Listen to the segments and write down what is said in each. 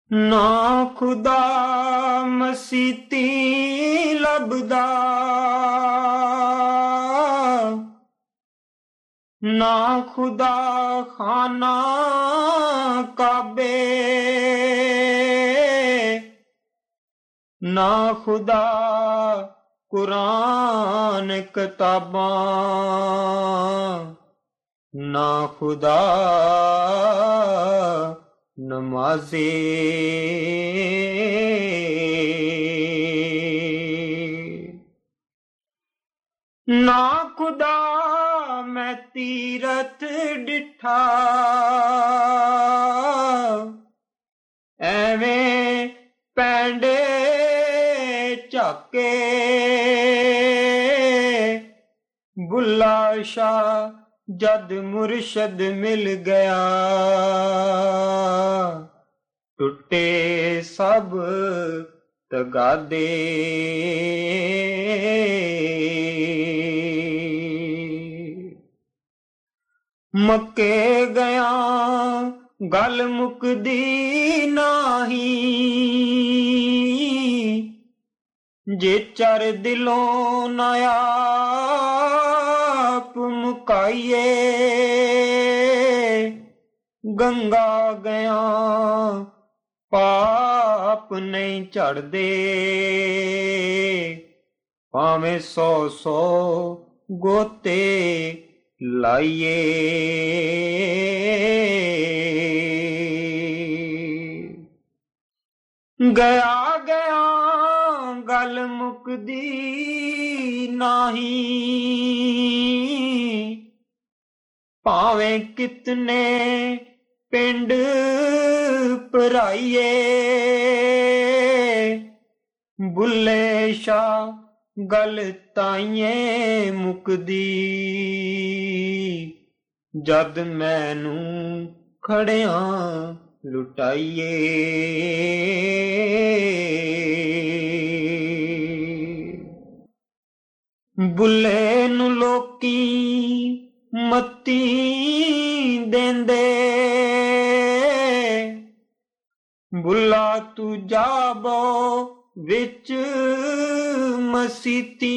ਨਾ ਖੁਦਾ ਮਸੀਤੀ ਲੱਭਦਾ, ਨਾ ਖੁਦਾ ਖਾਨਾ ਕਾਬੇ, ਨਾ ਖੁਦਾ ਕੁਰਾਨ ਕਿਤਾਬਾਂ, ਨਾ ਖੁਦਾ ਨਮਾਜ਼ੇ। ਨਾ ਖੁਦਾ ਮੈਂ ਤੀਰਥ ਡਿਠਾ, ਐਵੇਂ ਪੈਂਡੇ ਝਾਕੇ, ਬੁੱਲਾ ਸ਼ਾਹ ਜਦ ਮੁਰਸ਼ਦ ਮਿਲ ਗਿਆ, ਟੁੱਟੇ ਸਭ ਤਗਾਦੇ। ਮੱਕੇ ਗਿਆ ਗੱਲ ਮੁੱਕਦੀ ਨਾਹੀਂ, ਜੇ ਚਰ ਦਿਲੋਂ ਨਾ ਆਪ ਮੁਕਾਈਏ। ਗੰਗਾ ਗਿਆ ਪਾਪ ਨਹੀਂ ਝੜਦੇ, ਭਾਵੇਂ 100 ਗੋਤੇ ਲਾਈਏ। ਗਿਆ ਗਿਆ ਗੱਲ ਮੁੱਕਦੀ ਨਾਹੀਂ, ਭਾਵੇਂ ਕਿਤਨੇ ਪਿੰਡ ਭਰਾਈਏ। ਬੁੱਲੇ ਸ਼ਾਹ ਗੱਲ ਤਾਈਏ ਮੁੱਕਦੀ, ਜਦ ਮੈਨੂੰ ਖੜਿਆਂ ਲੁਟਾਈਏ। ਬੁੱਲੇ ਨੂੰ ਲੋਕੀ ਮੱਤੀ ਦੇਂਦੇ, ਬੁੱਲਾ ਤੂੰ ਜਾਬੋ ਵਿੱਚ ਮਸੀਤੀ,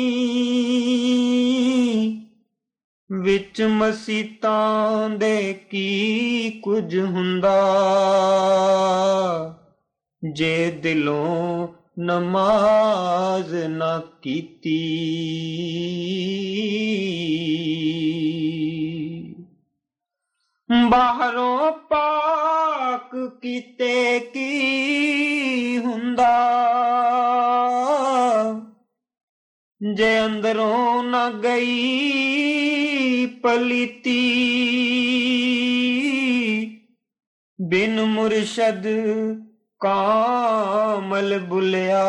ਵਿੱਚ ਮਸੀਤਾਂ ਦੇ ਕੀ ਕੁਝ ਹੁੰਦਾ, ਜੇ ਦਿਲੋਂ ਨਮਾਜ਼ ਨਾ ਕੀਤੀ। ਬਾਹਰੋਂ ਪਾਕ ਕੀਤੇ ਕੀ ਹੁੰਦਾ, ਜੇ ਅੰਦਰੋਂ ਨਾ ਗਈ ਪਲੀਤੀ। ਬਿਨ ਮੁਰਸ਼ਦ ਕਾਮਲ ਬੁਲਿਆ,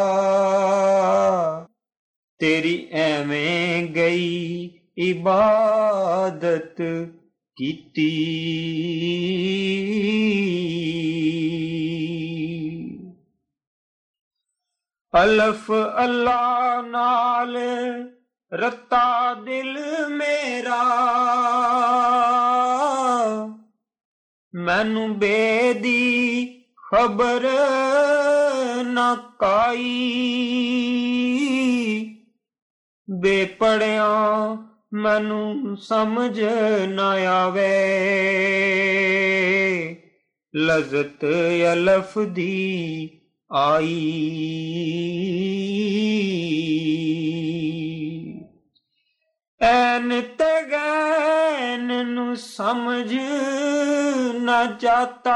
ਤੇਰੀ ਐਵੇਂ ਗਈ ਇਬਾਦਤ ਕੀਤੀ। ਅਲਫ ਅੱਲਾ ਨਾਲ ਰੱਤਾ ਦਿਲ ਮੇਰਾ, ਮੈਨੂੰ ਬੇਦੀ ਖਬਰ ਨਾ ਕਾਈ। ਬੇਪੜਿਆ ਮੈਨੂੰ ਸਮਝ ਨਾ ਆਵੇ, ਲਜ਼ਤ ਅਲਫ ਦੀ ਆਈ। ਐਨ ਤੇ ਗੈਨ ਨੂੰ ਸਮਝ ਨਾ ਜਾਤਾ,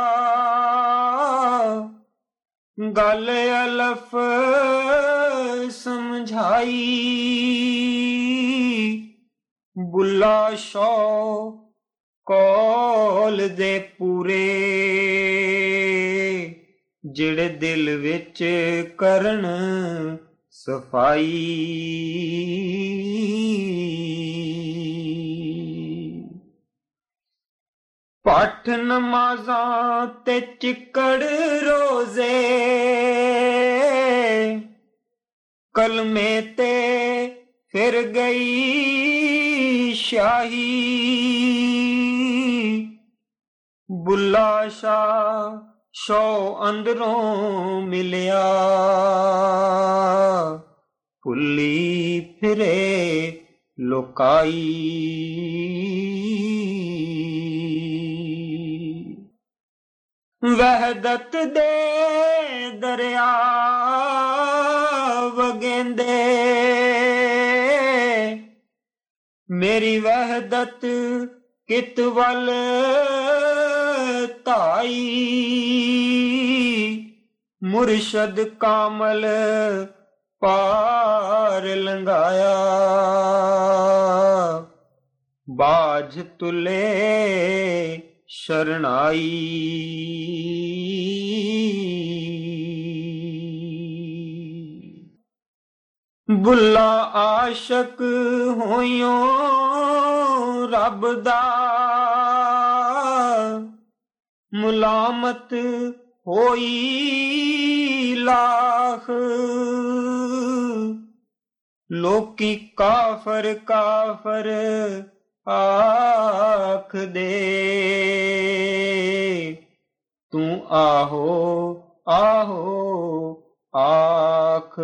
ਗੱਲ ਅਲਫ ਸਮਝਾਈ। ਬੁੱਲਾ ਸ਼ਾਹ ਕੌਲ ਦੇ ਪੂਰੇ, ਜਿਹੜੇ ਦਿਲ ਵਿੱਚ ਕਰਨ ਸਫਾਈ। ਪਾਠ ਨਮਾਜ਼ਾਂ ਤੇ ਚਿੱਕੜ ਰੋਜ਼ੇ, ਕਲਮੇ ਤੇ ਫਿਰ ਗਈ ਸ਼ਾਹੀ। ਬੁੱਲਾ ਸ਼ਾਹ ਸੋ ਅੰਦਰੋਂ ਮਿਲਿਆ, ਭੁੱਲੀ ਫਿਰੇ ਲੋਕਾਈ। ਵਹਿਦਤ ਦੇ ਦਰਿਆ ਵਗੇਂਦੇ, ਮੇਰੀ ਵਹਿਦਤ ਕਿਤ ਵੱਲ ਧਾਈ। ਮੁਰਸ਼ਦ ਕਾਮਲ ਪਾਰ ਲੰਘਾਇਆ, ਬਾਝ ਤੁਲੇ ਸ਼ਰਣਾਈ। ਬੁੱਲਾ ਆਸ਼ਕ ਹੋਇਓ ਰੱਬ ਦਾ, ਮੁਲਾਮਤ ਹੋਈ ਲਾਖ। ਲੋਕੀ ਕਾਫਰ ਕਾਫਰ ਆਖਦੇ, ਤੂੰ ਆਹੋ ਆਹੋ ਆਖ।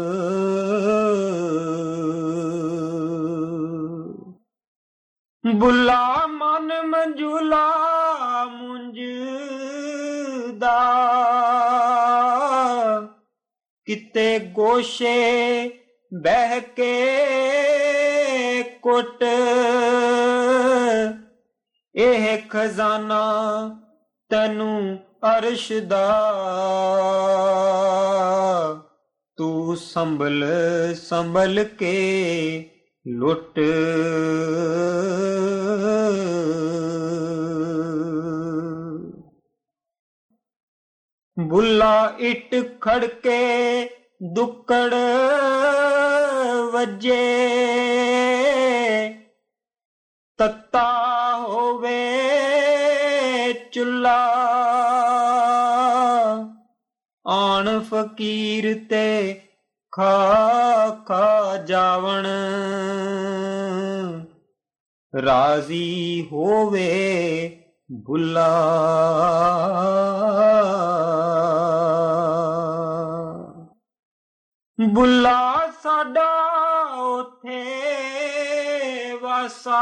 ਬੁੱਲਾ ਮਨ ਮੰਜੂਲਾ ਮੁੰਝਦਾ, ਕਿਤੇ ਗੋਸ਼ੇ ਬਹਿ ਕੇ ਕੁੱਟ। ਇਹ ਖਜ਼ਾਨਾ ਤੈਨੂੰ ਅਰਸ਼ ਦਾ, ਤੂੰ ਸੰਭਲ ਸੰਭਲ ਕੇ ਲੁੱਟ। ਬੁੱਲਾ ਇੱਟ ਖੜਕੇ ਦੁੱਕੜ ਵੱਜੇ, ਤੱਤਾ ਹੋਵੇ ਚੁੱਲਾ। ਆਣ ਫਕੀਰ ਤੇ ਖਾ ਖਾ ਜਾਵਣ, ਰਾਜ਼ੀ ਹੋਵੇ ਬੁੱਲਾ। ਬੁੱਲਾ ਸਾਡਾ ਉੱਥੇ ਵਾਸਾ,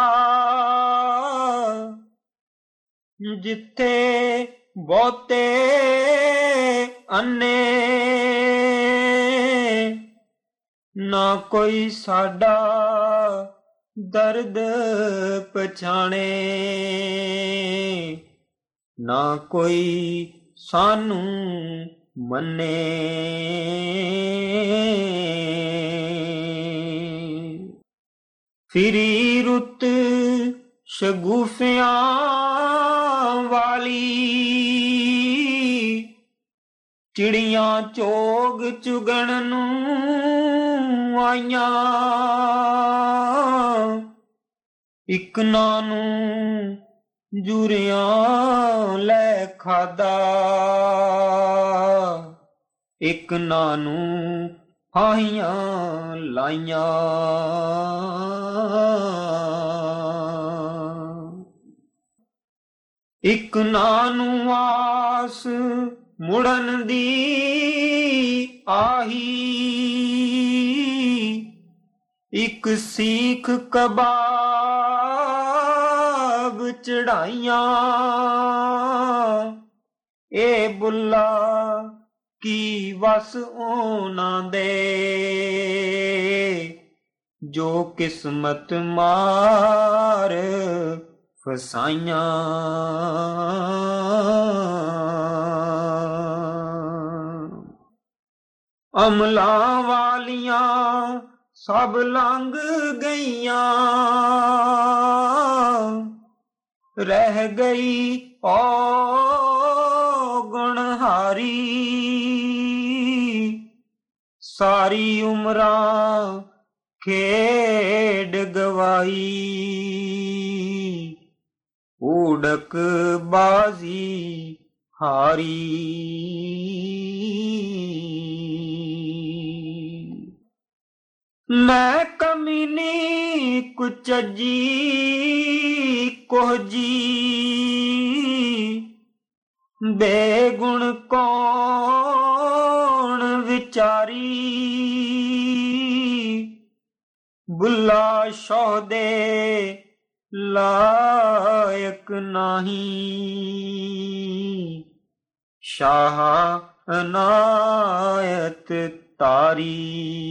ਜਿੱਥੇ ਬਹੁਤੇ ਅੰਨੇ। ਨਾ ਕੋਈ ਸਾਡਾ ਦਰਦ ਪਛਾਣੇ, ਨਾ ਕੋਈ ਸਾਨੂੰ ਮੰਨੇ। ਫਿਰੀ ਰੁੱਤ ਸ਼ਗੂਫਿਆਂ ਵਾਲੀ, ਚਿੜੀਆਂ ਚੋਗ ਚੁਗਣ ਨੂੰ ਆਈਆਂ। ਇੱਕ ਨਾ ਨੂੰ ਜੁਰਿਆਂ ਲੈ ਖਾਦਾ, ਇੱਕ ਨਾ ਨੂੰ ਫਾਹੀਆਂ ਲਾਈਆਂ। ਇੱਕ ਨਾ ਨੂੰ ਆਸ ਮੁੜਨ ਦੀ ਆਹੀ, ਇੱਕ ਸੀਖ ਕਬਾਬ ਚੜਾਈਆਂ। ਇਹ ਬੁੱਲਾ ਕੀ ਵਸ ਉਹਨਾਂ ਦੇ, ਜੋ ਕਿਸਮਤ ਮਾਰ ਫਸਾਈਆਂ। ਅਮਲਾਂ ਵਾਲੀਆਂ ਸਭ ਲੰਘ ਗਈਆਂ, ਰਹਿ ਗਈ ਓ ਗੁਣਹਾਰੀ। ਸਾਰੀ ਉਮਰਾਂ ਖੇਡ ਗਵਾਈ, ਊੜਕ ਬਾਜ਼ੀ ਹਾਰੀ। ਮੈਂ ਕਮੀਨੀ ਕੁਚਜੀ ਕੋਹਜੀ, ਬੇਗੁਣ ਕੌਣ ਵਿਚਾਰੀ, ਬੁੱਲਾ ਸ਼ੌਹ ਦੇ ਲਾਇਕ ਨਹੀਂ, ਸ਼ਾਹ ਅਨਾਇਤ ਤਾਰੀ।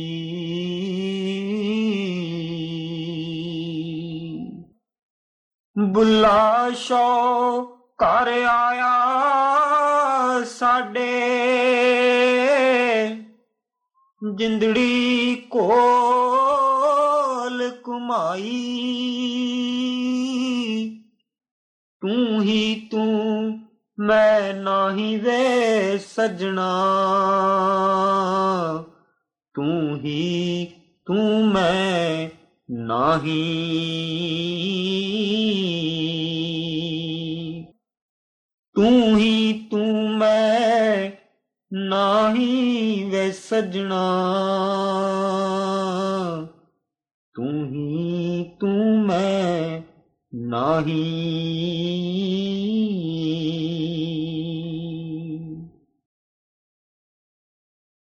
ਬੁੱਲਾ ਸ਼ੌਹ ਘਰ ਆਇਆ ਸਾਡੇ, ਜਿੰਦੜੀ ਕੋਲ ਘੁਮਾਈ, ਤੂੰ ਹੀ ਤੂੰ ਮੈਂ ਨਹੀਂ ਵੇ ਸਜਣਾ, ਤੂੰ ਹੀ ਤੂੰ ਮੈਂ ਨਹੀਂ, ਤੂੰ ਹੀ ਤੂੰ ਮੈਂ ਨਹੀਂ ਵੇ ਸਜਣਾ, ਤੂੰ ਹੀ ਤੂੰ ਮੈਂ ਨਹੀਂ।